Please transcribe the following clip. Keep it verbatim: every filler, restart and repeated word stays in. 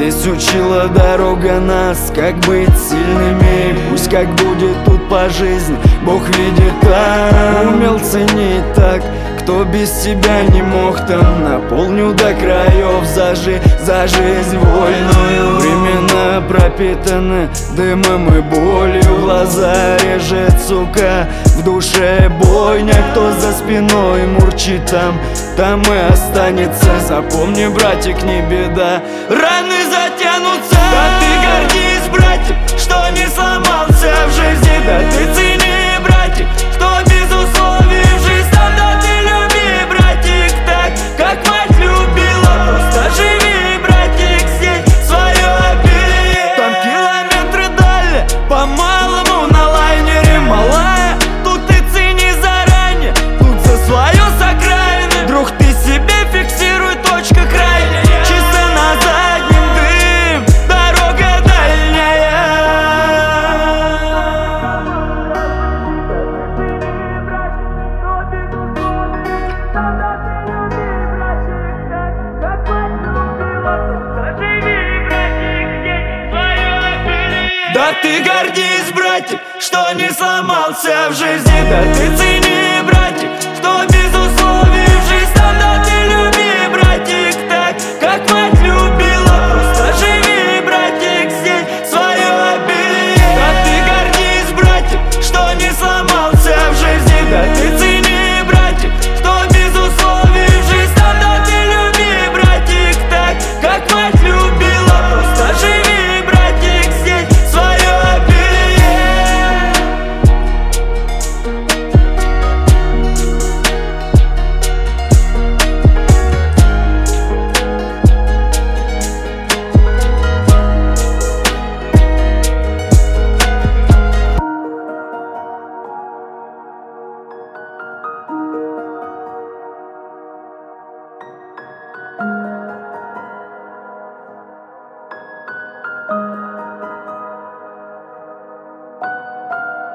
Здесь учила дорога нас, как быть сильными. Пусть как будет тут по жизни, Бог видит там. Умел ценить так, кто без тебя не мог там. Наполню до краев за, жи за жизнь вольную. Времена пропитаны дымом и болью. Глаза режет, сука, в душе бойня. Кто за спиной мурчит там, там и останется. Запомни, братик, не беда, раны затянутся. Да ты гордись, братик, что не сломался в жизни. Да ты цени, братик, что без условий в жизнь. Да ты люби, братик, так, как мать любила. Просто живи, братик, здесь свое обилие. Там километры дали, по малому на лайнере. Малая, тут ты цени заранее, тут за свое с окраины. Друг, ты себе фиксируй, точка крайняя. Чисто на заднем дым, дорога дальняя. Да ты гордись, братик, что не сломался в жизни. Да ты цени, братик, что без условий в жизнь. Да ты люби, братик, так, как мать любила. Просто живи, братик, здесь свое обилие. Да ты гордись, братик, что не сломался в жизни. Да ты цени, братик, что без условий в жизнь. Да ты люби, братик, так, как мать любила. Просто живи, братик, здесь свое обилие. Thank you.